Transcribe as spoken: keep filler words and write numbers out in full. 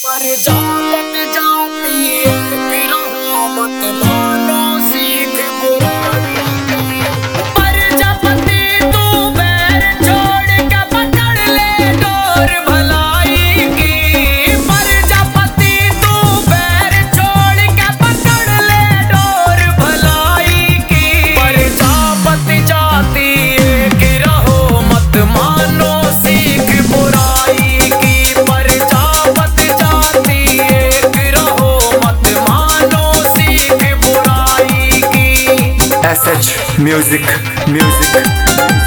पर जात जाती एक रहो मत मानो सीख बुराई की। प्रजापति तू बैर छोड़ के पकड़ ले डोर भलाई की। प्रजापति तू बैर छोड़ के पकड़ ले डोर भलाई की। प्रजापति जाती एक रहो मत मानो सीख बुराई की। प्रजापति जाती एक रहो मत मानो सीख बुराई की। S H music music